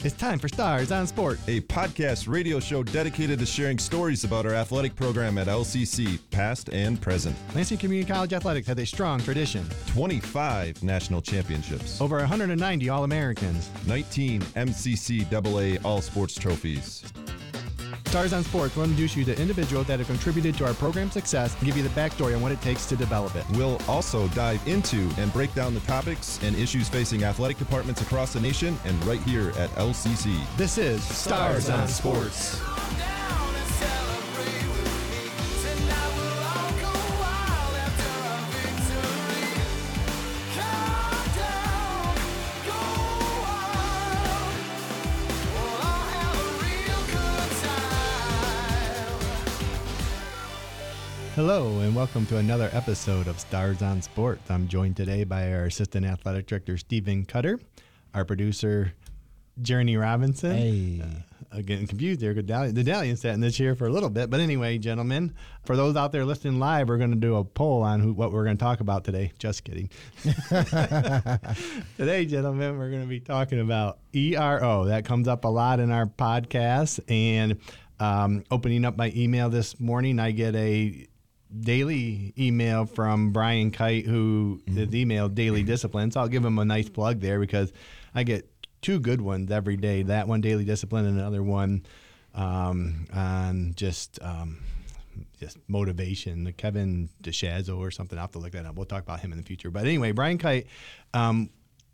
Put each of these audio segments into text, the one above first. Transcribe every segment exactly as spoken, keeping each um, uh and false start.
It's time for Stars on Sport, a podcast radio show dedicated to sharing stories about our athletic program at L C C, past and present. Lansing Community College Athletics has a strong tradition. twenty-five national championships. Over one hundred ninety All-Americans. nineteen M C C double A All-Sports trophies. Stars on Sports will introduce you to individuals that have contributed to our program's success and give you the backstory on what it takes to develop it. We'll also dive into and break down the topics and issues facing athletic departments across the nation and right here at L C C. This is Stars, Stars on Sports. Sports. Hello and welcome to another episode of Stars on Sports. I'm joined today by our Assistant Athletic Director, Stephen Cutter, our producer, Jeremy Robinson. Hey. Uh, getting confused there. The Dalian sat in this chair for a little bit. But anyway, gentlemen, for those out there listening live, we're going to do a poll on who, what we're going to talk about today. Just kidding. Today, gentlemen, we're going to be talking about E R O. That comes up a lot in our podcast. And um, opening up my email this morning, I get a daily email from Brian Kite, who mm-hmm. is emailed Daily Discipline. So I'll give him a nice plug there because I get two good ones every day. That one, Daily Discipline, and another one um, on just um, just motivation. Kevin DeShazo or something. I'll have to look that up. We'll talk about him in the future. But anyway, Brian Kite um,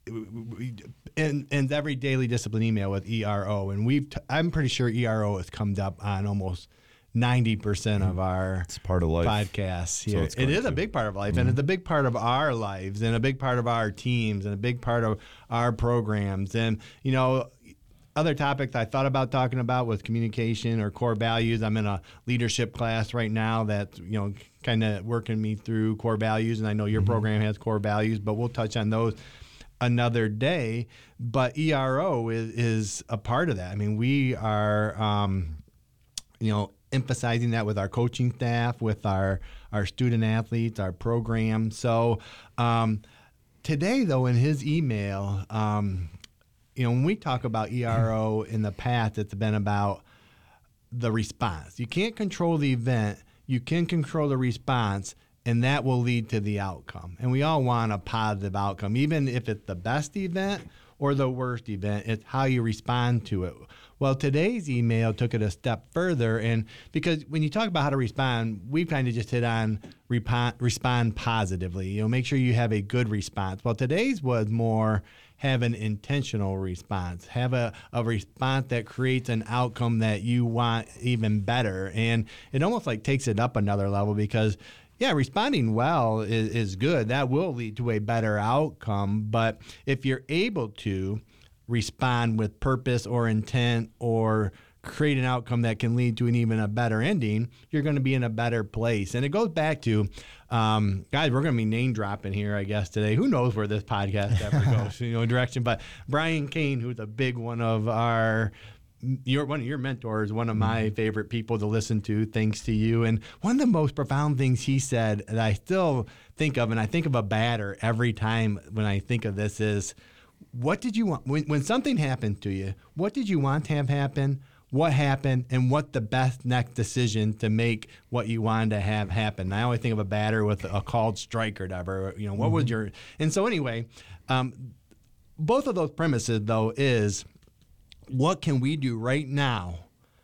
ends every Daily Discipline email with E R O. And we've t- I'm pretty sure E R O has come up on almost ninety percent of our it's part of life. podcasts here. So it is to. a big part of life, Mm-hmm. and it's a big part of our lives, and a big part of our teams, and a big part of our programs. And, you know, other topics I thought about talking about was communication or core values. I'm in a leadership class right now that's, you know, kind of working me through core values, and I know your mm-hmm. program has core values, but we'll touch on those another day. But E R O is, is a part of that. I mean, we are, um, you know, emphasizing that with our coaching staff, with our, our student athletes, our program. So um, today, though, in his email, um, you know, when we talk about E R O in the past, it's been about the response. You can't control the event. You can control the response, and that will lead to the outcome. And we all want a positive outcome, even if it's the best event or the worst event. It's how you respond to it. Well, today's email took it a step further, and because when you talk about how to respond, we've kind of just hit on repo- respond positively. You know, make sure you have a good response. Well, today's was more have an intentional response, have a, a response that creates an outcome that you want even better. And it almost like takes it up another level because yeah, responding well is, is good. That will lead to a better outcome. But if you're able to respond with purpose or intent or create an outcome that can lead to an even a better ending, you're going to be in a better place. And it goes back to, um, guys, we're going to be name dropping here, I guess, today. Who knows where this podcast ever goes, you know, direction. But Brian Kane, who's a big one of our You're one of your mentors, one of my favorite people to listen to, thanks to you. And one of the most profound things he said that I still think of, and I think of a batter every time when I think of this, is what did you want? When, when something happened to you, what did you want to have happen? What happened? And what the best next decision to make what you wanted to have happen? I always think of a batter with a called strike or whatever. You know, what mm-hmm. was your... And so anyway, um, both of those premises, though, is... what can we do right now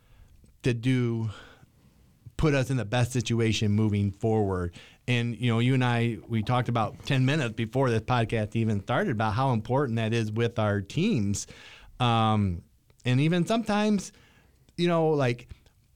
to do put us in the best situation moving forward? And, you know, you and I, we talked about ten minutes before this podcast even started about how important that is with our teams. Um, and even sometimes, you know, like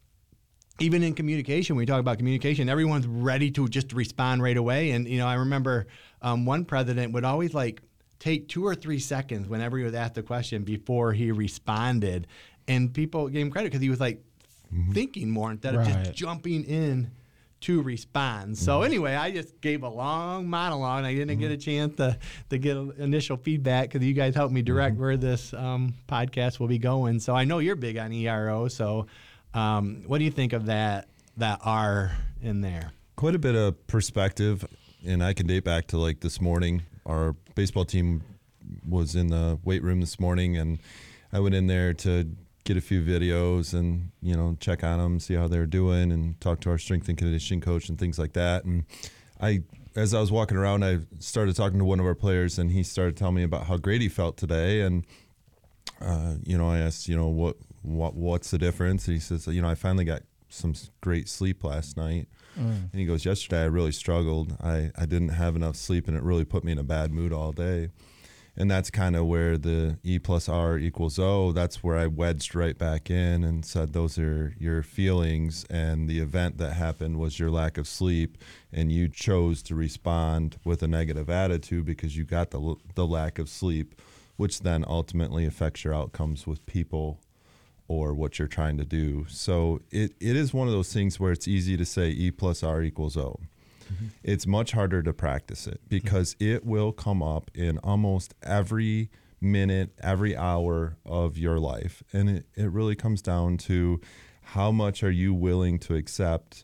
even in communication, when we talk about communication, everyone's ready to just respond right away. And, you know, I remember um, one president would always like, take two or three seconds whenever he was asked a question before he responded. And people gave him credit because he was like mm-hmm. thinking more instead of right. just jumping in to respond. So mm-hmm. anyway, I just gave a long monologue. And I didn't mm-hmm. get a chance to, to get initial feedback because you guys helped me direct mm-hmm. where this um, podcast will be going. So I know you're big on E R O. So um, what do you think of that, that R in there? Quite a bit of perspective. And I can date back to like this morning. Our baseball team was in the weight room this morning, and I went in there to get a few videos and, you know, check on them, see how they're doing, and talk to our strength and conditioning coach and things like that. And I, as I was walking around, I started talking to one of our players, and he started telling me about how great he felt today. And, uh, you know, I asked, you know, what, what, what's the difference? And he says, you know, I finally got some great sleep last night. Mm. And he goes, yesterday I really struggled. I, I didn't have enough sleep, and it really put me in a bad mood all day. And that's kind of where the E plus R equals O, that's where I wedged right back in and said, those are your feelings, and the event that happened was your lack of sleep, and you chose to respond with a negative attitude because you got the, the lack of sleep, which then ultimately affects your outcomes with people or what you're trying to do. So it, it is one of those things where it's easy to say E plus R equals O. Mm-hmm. It's much harder to practice it because mm-hmm. it will come up in almost every minute, every hour of your life. And it, it really comes down to how much are you willing to accept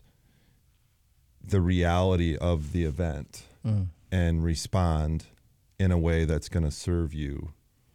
the reality of the event mm. and respond in a way that's going to serve you.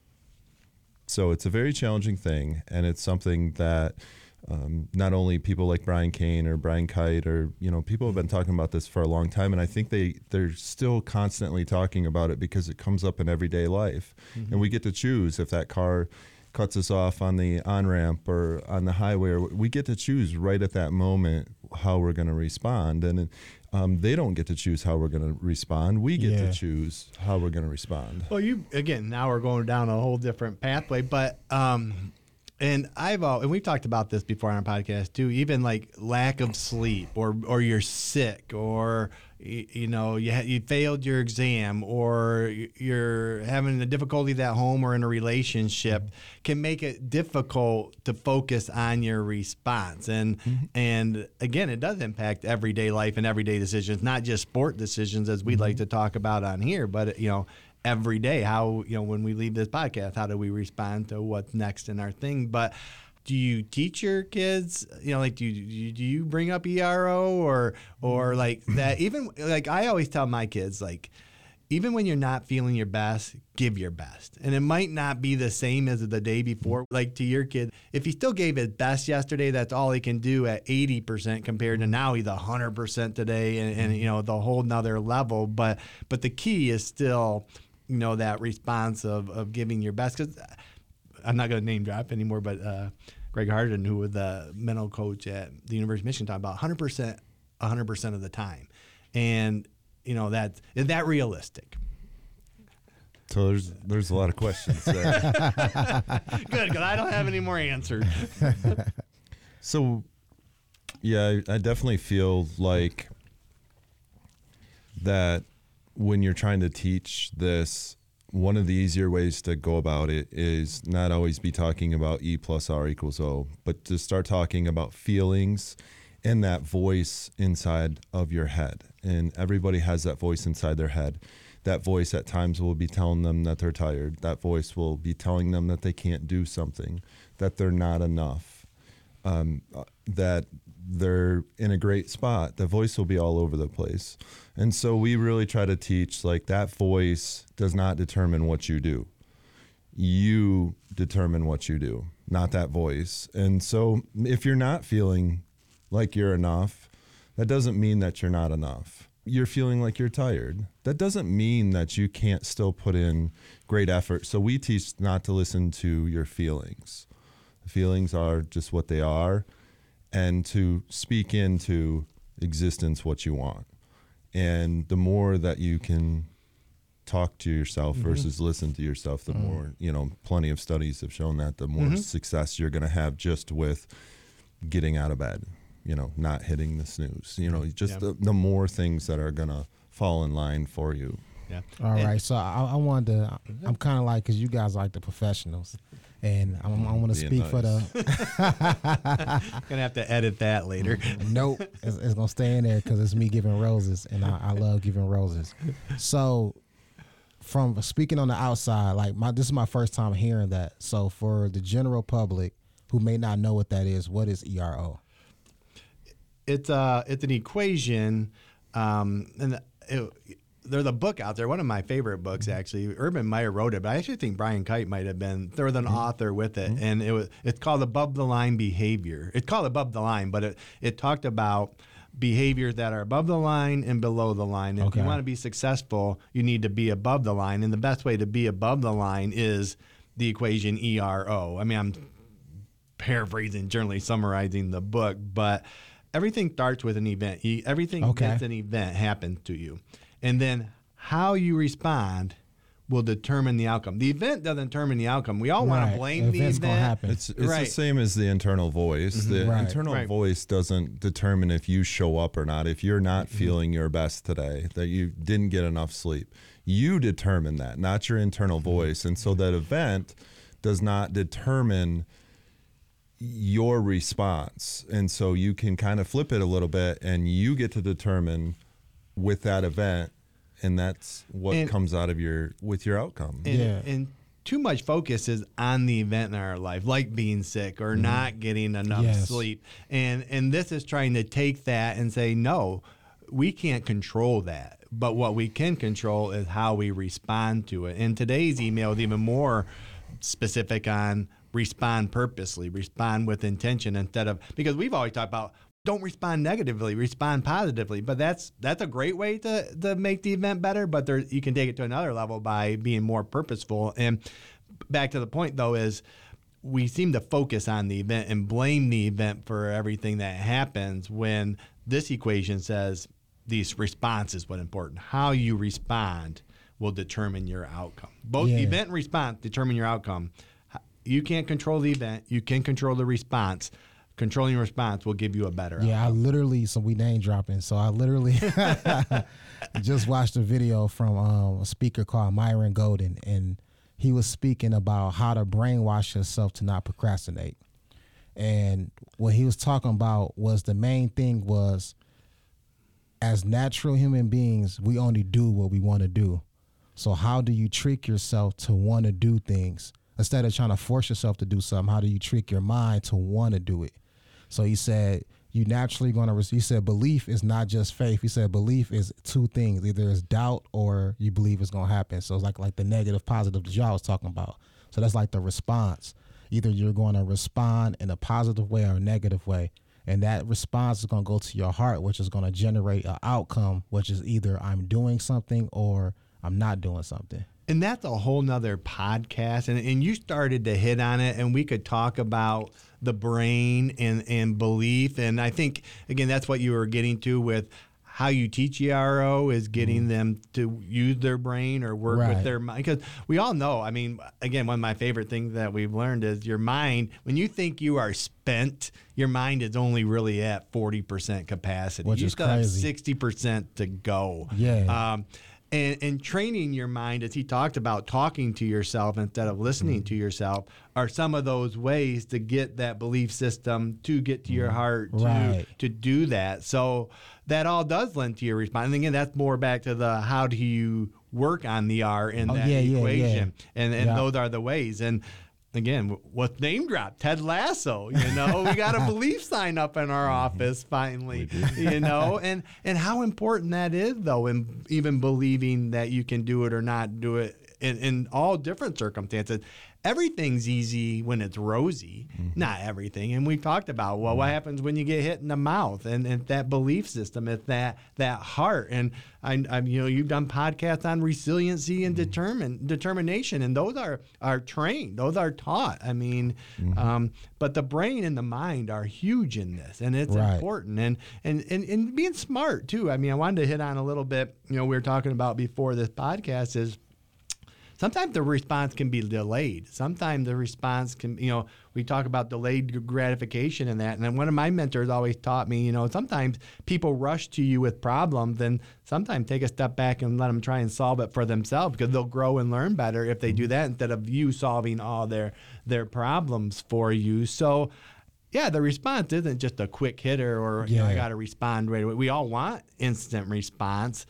So it's a very challenging thing, and it's something that Um, not only people like Brian Kane or Brian Kite, or, you know, people have been talking about this for a long time, and I think they, they're still constantly talking about it because it comes up in everyday life. Mm-hmm. And we get to choose if that car cuts us off on the on-ramp or on the highway, or we get to choose right at that moment how we're going to respond. And um, they don't get to choose how we're going to respond. We get yeah. to choose how we're going to respond. Well, you, again, now we're going down a whole different pathway, but um And I've uh, and we've talked about this before on our podcast too. Even like lack of sleep, or or you're sick, or you, you know you ha- you failed your exam, or you're having a difficulty at home or in a relationship, can make it difficult to focus on your response. And mm-hmm. and again, it does impact everyday life and everyday decisions, not just sport decisions as we'd mm-hmm. like to talk about on here, but you know. Every day, how, you know, when we leave this podcast, how do we respond to what's next in our thing? But do you teach your kids, you know, like, do you, do you bring up E R O or, or like that? Even like I always tell my kids, like, even when you're not feeling your best, give your best. And it might not be the same as the day before. Like to your kid, if he still gave his best yesterday, that's all he can do at eighty percent compared to now he's one hundred percent today, and, and you know, the whole nother level. But, but the key is still, you know, that response of, of giving your best. Because I'm not going to name drop anymore, but uh, Greg Harden, who was the mental coach at the University of Michigan, talked about one hundred percent, one hundred percent of the time. And, you know, that, is that realistic? So there's there's a lot of questions there. Good, because I don't have any more answers. So, yeah, I, I definitely feel like that when you're trying to teach this, one of the easier ways to go about it is not always be talking about E plus R equals O, but to start talking about feelings and that voice inside of your head. And everybody has that voice inside their head. That voice at times will be telling them that they're tired. That voice will be telling them that they can't do something, that they're not enough, um, that they're in a great spot. The voice will be all over the place. And so we really try to teach, like, that voice does not determine what you do. You determine what you do, not that voice. And so if you're not feeling like you're enough, that doesn't mean that you're not enough. You're feeling like you're tired. That doesn't mean that you can't still put in great effort. So we teach not to listen to your feelings. The feelings are just what they are, and to speak into existence what you want. And the more that you can talk to yourself mm-hmm. versus listen to yourself, the mm-hmm. more, you know, plenty of studies have shown that the more mm-hmm. success you're going to have just with getting out of bed, you know, not hitting the snooze, you know, just yeah. the, the more things that are going to fall in line for you. Yeah. All and, right. So I, I wanted to, I'm kind of like, because you guys are like the professionals. And I'm, I want to speak nice. for the. Gonna have to edit that later. Nope, it's, it's gonna stay in there because it's me giving roses, and I, I love giving roses. So, from speaking on the outside, like my this is my first time hearing that. So, for the general public who may not know what that is, what is E R O? It's uh it's an equation, um, and it, there's a book out there, one of my favorite books actually. Urban Meyer wrote it, but I actually think Brian Kite might have been there was an mm-hmm. author with it, mm-hmm. and it was it's called Above the Line Behavior. It's called Above the Line, but it it talked about behaviors that are above the line and below the line. And okay. if you want to be successful, you need to be above the line, and the best way to be above the line is the equation E R O. I mean, I'm paraphrasing, generally summarizing the book, but everything starts with an event. Everything okay. that's an event happens to you. And then how you respond will determine the outcome. The event doesn't determine the outcome. We all right. want to blame the the event's event. Gonna happen. It's, it's right. the same as the internal voice. Mm-hmm. The right. internal right. voice doesn't determine if you show up or not. If you're not mm-hmm. feeling your best today, that you didn't get enough sleep, you determine that, not your internal mm-hmm. voice. And so that event does not determine your response. And so you can kind of flip it a little bit, and you get to determine with that event, and that's what and, comes out of your with your outcome. And, yeah. and too much focus is on the event in our life, like being sick or mm-hmm. not getting enough yes. sleep. And and this is trying to take that and say, no, we can't control that. But what we can control is how we respond to it. And today's email is even more specific on respond purposely, respond with intention, instead of, because we've always talked about don't respond negatively, respond positively. But that's that's a great way to, to make the event better, but there, you can take it to another level by being more purposeful. And back to the point, though, is we seem to focus on the event and blame the event for everything that happens, when this equation says these response is what's important. How you respond will determine your outcome. Both yeah. event and response determine your outcome. You can't control the event. You can control the response. Controlling your response will give you a better yeah, outcome. I literally, so we name dropping. So I literally just watched a video from um, a speaker called Myron Golden, and he was speaking about how to brainwash yourself to not procrastinate. And what he was talking about was the main thing was, as natural human beings, we only do what we want to do. So how do you trick yourself to want to do things? Instead of trying to force yourself to do something, how do you trick your mind to want to do it? So he said, you naturally going to, he said, belief is not just faith. He said, belief is two things. Either it's doubt or you believe it's going to happen. So it's like, like the negative, positive that y'all was talking about. So that's like the response. Either you're going to respond in a positive way or a negative way. And that response is going to go to your heart, which is going to generate an outcome, which is either I'm doing something or I'm not doing something. And that's a whole nother podcast. And, and you started to hit on it, and we could talk about the brain and, and belief. And I think, again, that's what you were getting to with how you teach E R O is getting mm-hmm. them to use their brain or work right. with their mind. Because we all know, I mean, again, one of my favorite things that we've learned is your mind, when you think you are spent, your mind is only really at forty percent capacity. Which you is still crazy. have sixty percent to go. Yeah. Um, And, and training your mind, as he talked about, talking to yourself instead of listening mm-hmm. to yourself, are some of those ways to get that belief system, to get to your heart, to, right. to do that. So that all does lend to your response. And again, that's more back to the how do you work on the R in oh, that yeah, equation. Yeah, yeah. And, and yeah. those are the ways. And again, what's name drop? Ted Lasso. You know, we got a belief sign up in our office finally. You know, and and how important that is, though, in even believing that you can do it or not do it in, in all different circumstances. Everything's easy when it's rosy, mm-hmm. not everything. And we talked about, well, what happens when you get hit in the mouth, and, and that belief system, it's that that heart. And I, I, you know, you've done podcasts on resiliency and mm-hmm. determine determination, and those are are trained, those are taught. I mean, mm-hmm. um, but the brain and the mind are huge in this, and it's right. important. And, and and and being smart too. I mean, I wanted to hit on a little bit. You know, we were talking about before this podcast is. Sometimes the response can be delayed. Sometimes the response can, you know, we talk about delayed gratification and that. And then one of my mentors always taught me, you know, sometimes people rush to you with problems, and sometimes take a step back and let them try and solve it for themselves, because they'll grow and learn better if they do that instead of you solving all their their problems for you. So, yeah, the response isn't just a quick hitter or, yeah. you know, I got to respond right away. We all want instant response.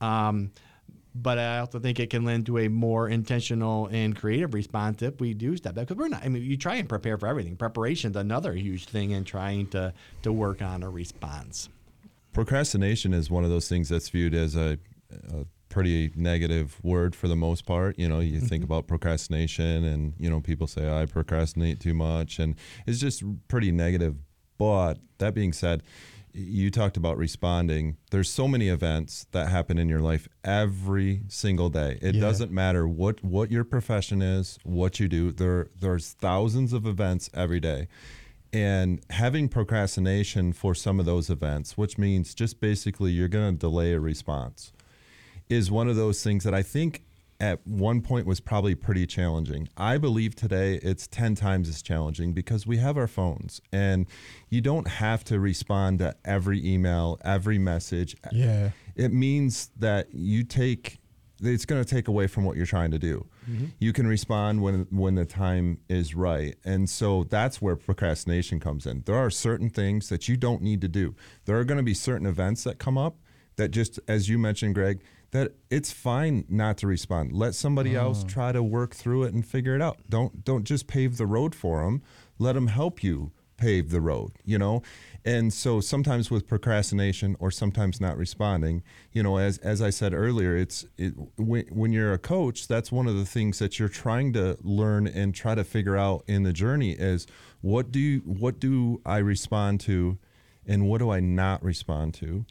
Um But I also think it can lend to a more intentional and creative response if we do step back. Because we're not, I mean, you try and prepare for everything. Preparation is another huge thing in trying to, to work on a response. Procrastination is one of those things that's viewed as a, a pretty negative word for the most part. You know, you Mm-hmm. think about procrastination, and you know, people say I procrastinate too much, and it's just pretty negative. But that being said, you talked about responding. There's so many events that happen in your life every single day. It Yeah. doesn't matter what what your profession is, what you do. There there's thousands of events every day. And having procrastination for some of those events, which means just basically you're going to delay a response, is one of those things that I think at one point was probably pretty challenging. I believe today it's ten times as challenging because we have our phones, and you don't have to respond to every email, every message. Yeah. It means that you take, it's going to take away from what you're trying to do. Mm-hmm. You can respond when when the time is right. And so that's where procrastination comes in. There are certain things that you don't need to do. There are going to be certain events that come up that, just as you mentioned, Greg, that it's fine not to respond. Let somebody else try to work through it and figure it out. Don't don't just pave the road for them. Let them help you pave the road, you know? And so sometimes with procrastination or sometimes not responding, you know, as as I said earlier, it's it, when, when you're a coach, that's one of the things that you're trying to learn and try to figure out in the journey is what do you, what do I respond to and what do I not respond to?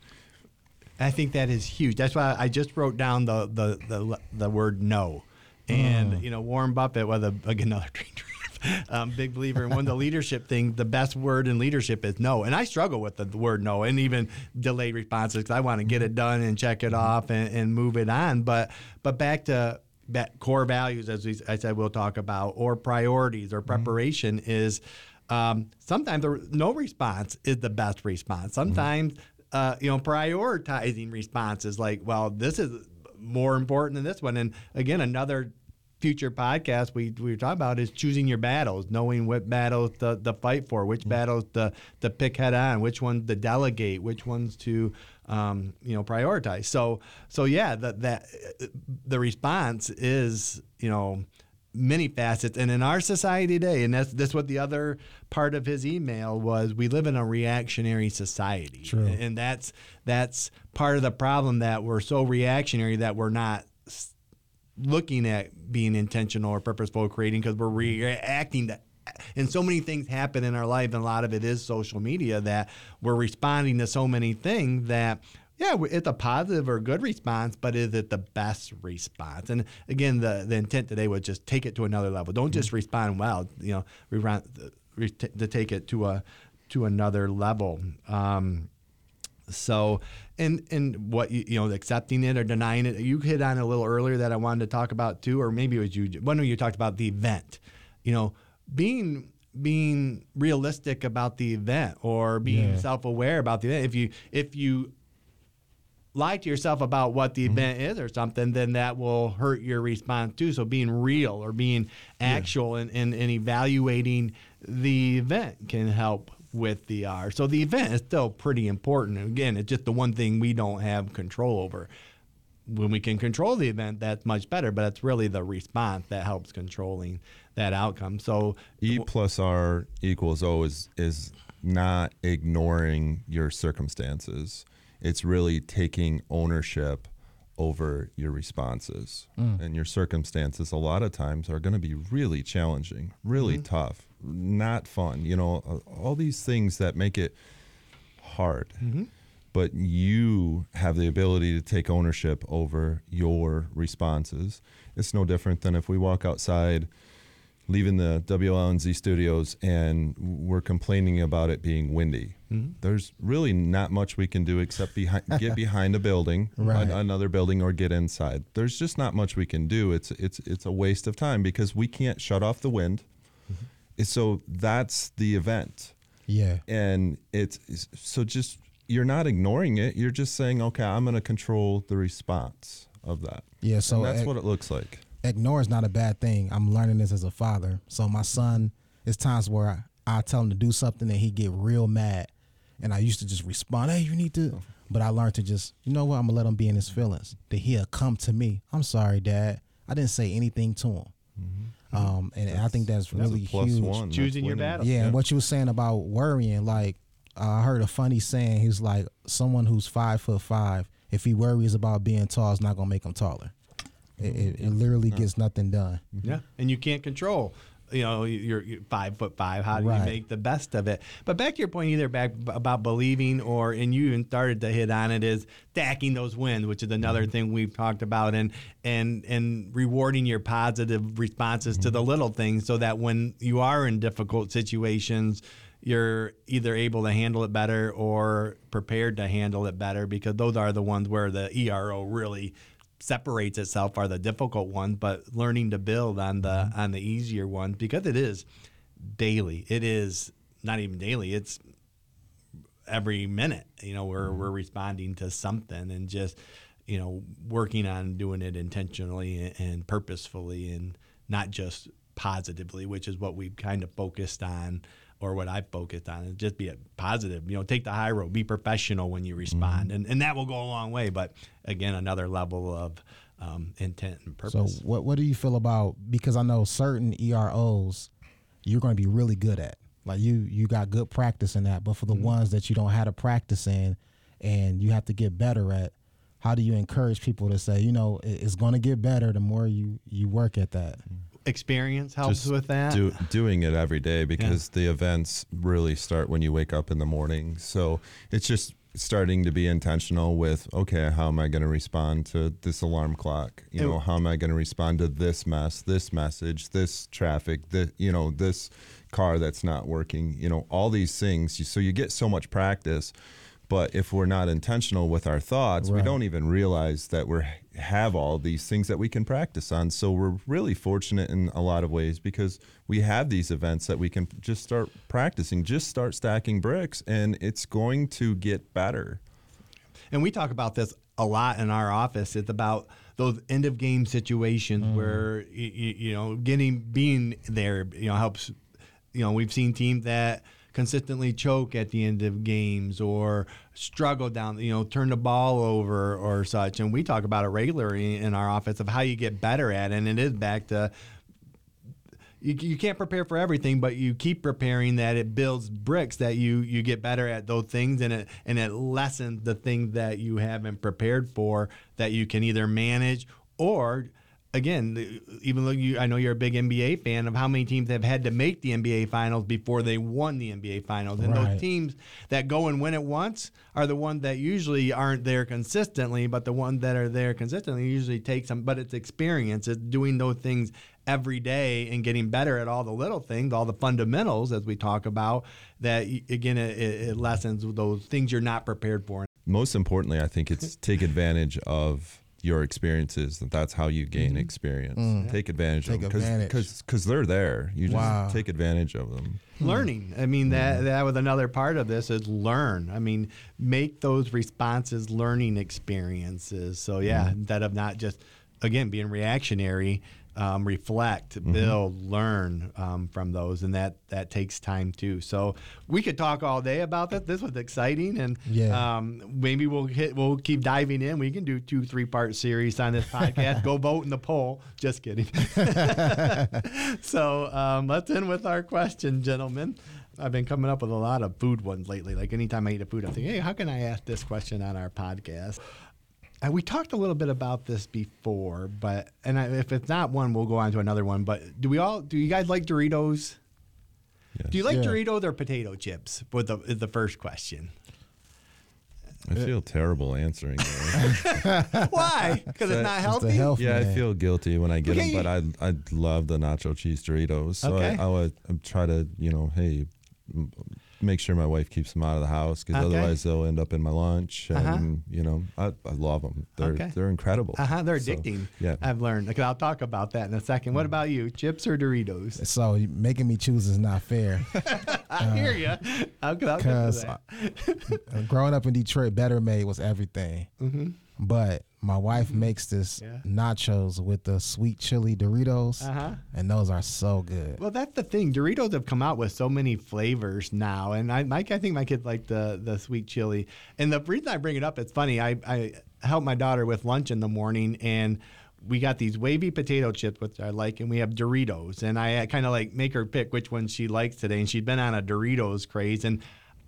I think that is huge. That's why I just wrote down the the the, the word no. And, Mm. you know, Warren Buffett, was a, again, another um, big believer in one of the leadership thing, the best word in leadership is no. And I struggle with the word no and even delayed responses because I want to get it done and check it off and, and move it on. But but back to back core values, as we, I said, we'll talk about, or priorities or preparation is um, sometimes the, no response is the best response. Sometimes, uh, you know, prioritizing responses like, well, this is more important than this one. And again, another future podcast we we were talking about is choosing your battles, knowing what battles to, to fight for, which battles to, to pick head on, which ones to delegate, which ones to um, you know prioritize. So so yeah, that that the response is you know many facets, and in our society today, and that's that's what the other part of his email was. We live in a reactionary society, True. and that's that's part of the problem, that we're so reactionary that we're not looking at being intentional or purposeful creating, because we're reacting to, and so many things happen in our life, and a lot of it is social media, that we're responding to so many things that, yeah, it's a positive or good response, but is it the best response? And again, the, the intent today was just take it to another level. Don't just respond well, you know, we want to take it to a to another level. Um, So, and and what you, you know, accepting it or denying it. You hit on a little earlier that I wanted to talk about too, or maybe it was you. One of you talked about the event. You know, being being realistic about the event, or being Yeah. self-aware about the event. If you if you lie to yourself about what the event is or something, then that will hurt your response too. So being real or being actual and, and, and evaluating the event can help with the R. So the event is still pretty important. Again, it's just the one thing we don't have control over. When we can control the event, that's much better, but it's really the response that helps controlling that outcome. So E plus R equals O is, is not ignoring your circumstances. It's really taking ownership over your responses. Mm. And your circumstances a lot of times are going to be really challenging, really Mm-hmm. tough, not fun. You know, uh, all these things that make it hard. Mm-hmm. But you have the ability to take ownership over your responses. It's no different than if we walk outside, leaving the W L N Z studios, and we're complaining about it being windy. Mm-hmm. There's really not much we can do except behind, get behind a building, Right. an- another building, or get inside. There's just not much we can do. It's it's it's a waste of time because we can't shut off the wind. Mm-hmm. So that's the event, Yeah. and it's so just you're not ignoring it. You're just saying, okay, I'm going to control the response of that. Yeah. So and that's ig- what it looks like. ignore is not a bad thing. I'm learning this as a father. So my son, it's times where I, I tell him to do something and he get real mad. And I used to just respond, hey, you need to. But I learned to just, you know what, I'm going to let him be in his feelings. That he'll come to me. I'm sorry, Dad. I didn't say anything to him. Um, and I think that's That's a really plus huge. one. That's Choosing your winning. battle. Yeah, Yeah. and what you were saying about worrying, like uh, I heard a funny saying. He's like, someone who's five foot five if he worries about being tall, it's not gonna make him taller. It, it, it literally gets nothing done. Yeah, and you can't control. You know, you're, you're five foot five. How do Right. you make the best of it? But back to your point, either back b- about believing, or and you even started to hit on it, is stacking those wins, which is another Mm-hmm. thing we've talked about, and and and rewarding your positive responses Mm-hmm. to the little things, so that when you are in difficult situations, you're either able to handle it better or prepared to handle it better, because those are the ones where the E R O really separates itself, are the difficult ones, but learning to build on the on the easier ones, because it is daily. It is not even daily. It's every minute. You know, we're we're responding to something, and just, you know, working on doing it intentionally and, and purposefully, and not just positively, which is what we've kind of focused on, or what I've focused on, is just be a positive. You know, take the high road, be professional when you respond, and and that will go a long way. But again, another level of um, intent and So purpose. what what do you feel about, because I know certain E R Os you're going to be really good at. Like you you got good practice in that, but for the Mm-hmm. ones that you don't have to practice in and you have to get better at, how do you encourage people to say, you know, it- it's going to get better the more you you work at that? Experience helps Just with that. Do, doing it every day, because the events really start when you wake up in the morning. So it's just starting to be intentional with, okay, how am I going to respond to this alarm clock? You And- know, how am I going to respond to this mess, this message, this traffic, the, you know, this car that's not working, you know, all these things. You- So you get so much practice. But if we're not intentional with our thoughts, we Right. don't even realize that we have all these things that we can practice on. So we're really fortunate in a lot of ways, because we have these events that we can just start practicing, just start stacking bricks, and it's going to get better. And we talk about this a lot in our office. It's about those end of game situations where you, you know, getting being there, you know, helps. You know, we've seen teams that consistently choke at the end of games, or struggle down, you know, turn the ball over or such. And we talk about it regularly in our office of how you get better at it. And it is back to, you, you can't prepare for everything, but you keep preparing, that it builds bricks, that you you get better at those things, and it and it lessens the things that you haven't prepared for, that you can either manage, or again, even though you, I know you're a big N B A fan, of how many teams have had to make the N B A finals before they won the N B A finals. And Right. those teams that go and win it once are the ones that usually aren't there consistently, but the ones that are there consistently usually take some, but it's experience. It's doing those things every day and getting better at all the little things, all the fundamentals, as we talk about, that again, it, it lessens those things you're not prepared for. Most importantly, I think it's take advantage of your experiences. That's how you gain experience. Take advantage Take of them, advantage. because they're there. You just Wow. take advantage of them. Learning. I mean, that that was another part of this, is learn. I mean, make those responses learning experiences. So yeah, instead of not just, again, being reactionary, um, reflect, build, learn um, from those, and that that takes time too. So we could talk all day about this. This was exciting, and Yeah. um, maybe we'll hit. We'll keep diving in. We can do two, three part series on this podcast. Go vote in the poll. Just kidding. So um, let's end with our question, gentlemen. I've been coming up with a lot of food ones lately. Like anytime I eat a food, I'm thinking, hey, how can I ask this question on our podcast? And we talked a little bit about this before, but and I, if it's not one, we'll go on to another one. But do we all? Do you guys like Doritos? Yes. Do you like Yeah. Doritos or potato chips? Was the is the first question. I feel terrible answering that. Why? Because it's not It's the healthy. health Yeah, I man. feel guilty when I get Okay. them, but I I love the nacho cheese Doritos. So Okay. I, I would I try to, you know, hey, m- make sure my wife keeps them out of the house, because Okay. otherwise they'll end up in my lunch. And Uh-huh. you know, I, I love them. They're Okay. they're incredible. Uh huh. They're So, addicting. yeah. I've learned. Okay, I'll talk about that in a second. What about you? Chips or Doritos? So you- making me choose is not fair. I hear you. I'll, I'll get to Because that. uh, growing up in Detroit, Better Made was everything. Mm-hmm. But my wife makes this Yeah. nachos with the sweet chili Doritos, Uh-huh. and those are so good. Well, that's the thing. Doritos have come out with so many flavors now, and I, Mike, I think my kids like the the sweet chili. And the reason I bring it up, it's funny. I I help my daughter with lunch in the morning, and we got these wavy potato chips, which I like, and we have Doritos. And I kind of like make her pick which one she likes today. And she'd been on a Doritos craze, and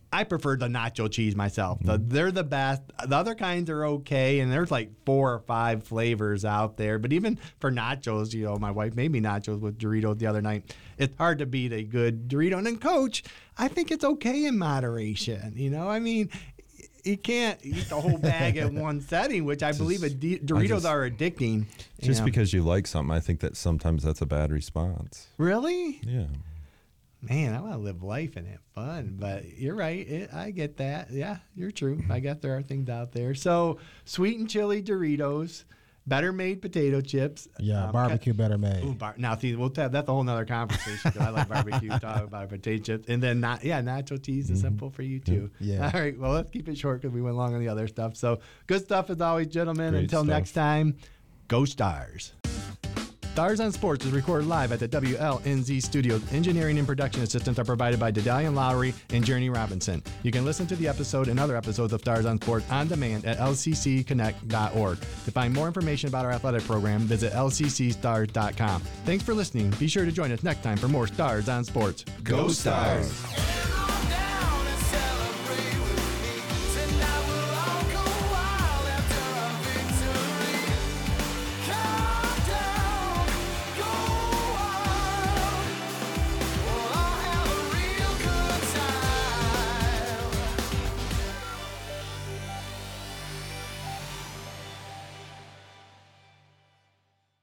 I prefer the nacho cheese myself. The, they're the best. The other kinds are okay, and there's like four or five flavors out there. But even for nachos, you know, my wife made me nachos with Doritos the other night. It's hard to beat a good Dorito. And then, Coach, I think it's okay in moderation. You know, I mean, you can't eat the whole bag in one setting, which I Just- believe a D- Doritos just- are addicting. Just Yeah. because you like something, I think that sometimes that's a bad response. Really? Yeah. Man, I want to live life and have fun, but you're right. It, I get that. Yeah, you're true. I guess there are things out there. So, sweet and chili Doritos, better made potato chips. Yeah, um, barbecue better made. Ooh, bar- now, see, we'll have, that's a whole nother conversation because I like barbecue, talk about potato chips. And then, not, yeah, nacho cheese is simple for you, too. Yeah. All right, well, let's keep it short because we went long on the other stuff. So, good stuff as always, gentlemen. Great Until stuff. next time, go Stars. Stars on Sports is recorded live at the W L N Z studios. Engineering and production assistance are provided by Dedalian Lowry and Journey Robinson. You can listen to the episode and other episodes of Stars on Sports on demand at L C C connect dot org. To find more information about our athletic program, visit L C C stars dot com. Thanks for listening. Be sure to join us next time for more Stars on Sports. Go Stars!